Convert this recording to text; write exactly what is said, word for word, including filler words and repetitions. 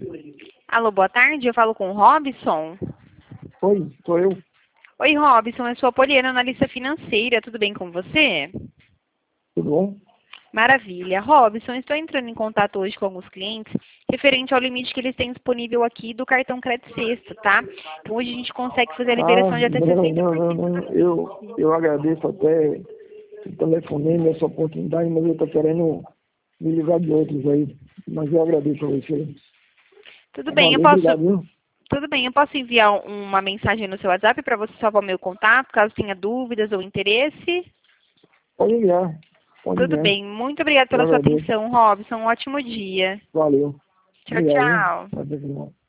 Alô, boa tarde, eu falo com o Robson. Oi, sou eu. Oi, Robson, eu sou a Poliana, analista financeira, tudo bem com você? Tudo bom? Maravilha. Robson, estou entrando em contato hoje com alguns clientes referente ao limite que eles têm disponível aqui do cartão Crédito Sexta, tá? Então hoje a gente consegue fazer a Ah, liberação de até não, sessenta não, por não, cento. não. Eu, eu agradeço até o telefonema, essa oportunidade, mas eu estou querendo me livrar de outros aí. Mas eu agradeço a você. Tudo bem, eu Valeu, posso, obrigado, viu? tudo bem, eu posso enviar uma mensagem no seu WhatsApp para você salvar o meu contato, caso tenha dúvidas ou interesse? Pode enviar, pode Tudo enviar. bem, muito obrigada Eu pela sua agradeço. atenção, Robson. Um ótimo dia. Valeu. Tchau, Obrigado, viu? tchau. Até final.